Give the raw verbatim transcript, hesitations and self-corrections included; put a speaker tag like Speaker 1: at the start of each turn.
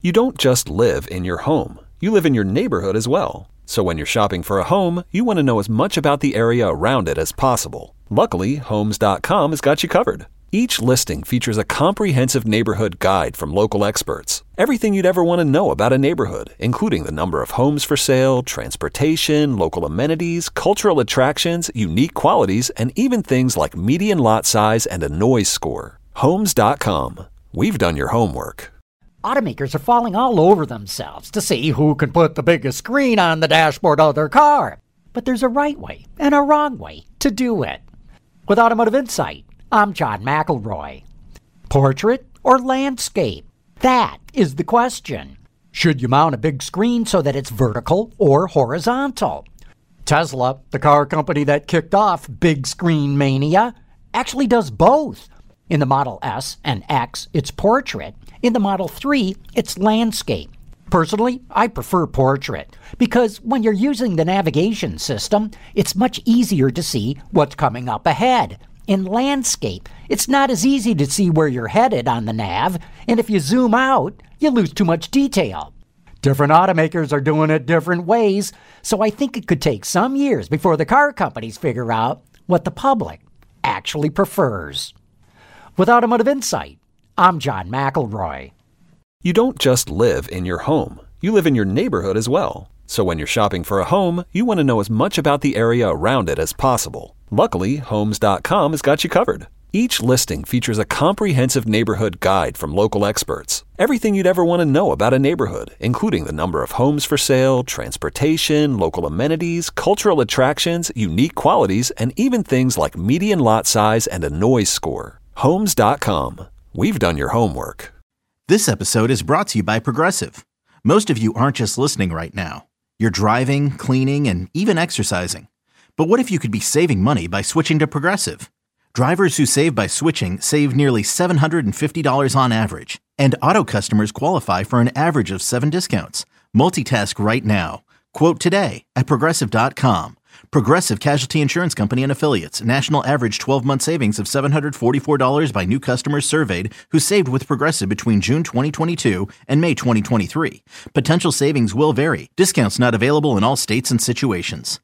Speaker 1: You don't just live in your home. You live in your neighborhood as well. So when you're shopping for a home, you want to know as much about the area around it as possible. Luckily, Homes dot com has got you covered. Each listing features a comprehensive neighborhood guide from local experts. Everything you'd ever want to know about a neighborhood, including the number of homes for sale, transportation, local amenities, cultural attractions, unique qualities, and even things like median lot size and a noise score. Homes dot com. We've done your homework.
Speaker 2: Automakers are falling all over themselves to see who can put the biggest screen on the dashboard of their car. But there's a right way and a wrong way to do it. With Automotive Insight, I'm John McElroy. Portrait or landscape? That is the question. Should you mount a big screen so that it's vertical or horizontal? Tesla, the car company that kicked off big screen mania, actually does both. In the Model S and X, it's portrait. In the Model three, it's landscape. Personally, I prefer portrait because when you're using the navigation system, it's much easier to see what's coming up ahead. In landscape, it's not as easy to see where you're headed on the nav, and if you zoom out, you lose too much detail. Different automakers are doing it different ways, so I think it could take some years before the car companies figure out what the public actually prefers. With Automotive Insight, I'm John McElroy.
Speaker 1: You don't just live in your home. You live in your neighborhood as well. So when you're shopping for a home, you want to know as much about the area around it as possible. Luckily, Homes dot com has got you covered. Each listing features a comprehensive neighborhood guide from local experts. Everything you'd ever want to know about a neighborhood, including the number of homes for sale, transportation, local amenities, cultural attractions, unique qualities, and even things like median lot size and a noise score. Homes dot com. We've done your homework.
Speaker 3: This episode is brought to you by Progressive. Most of you aren't just listening right now. You're driving, cleaning, and even exercising. But what if you could be saving money by switching to Progressive? Drivers who save by switching save nearly seven hundred fifty dollars on average. And auto customers qualify for an average of seven discounts. Multitask right now. Quote today at Progressive dot com. Progressive Casualty Insurance Company and Affiliates. National average twelve-month savings of seven hundred forty-four dollars by new customers surveyed who saved with Progressive between June twenty twenty-two and May twenty twenty-three. Potential savings will vary. Discounts not available in all states and situations.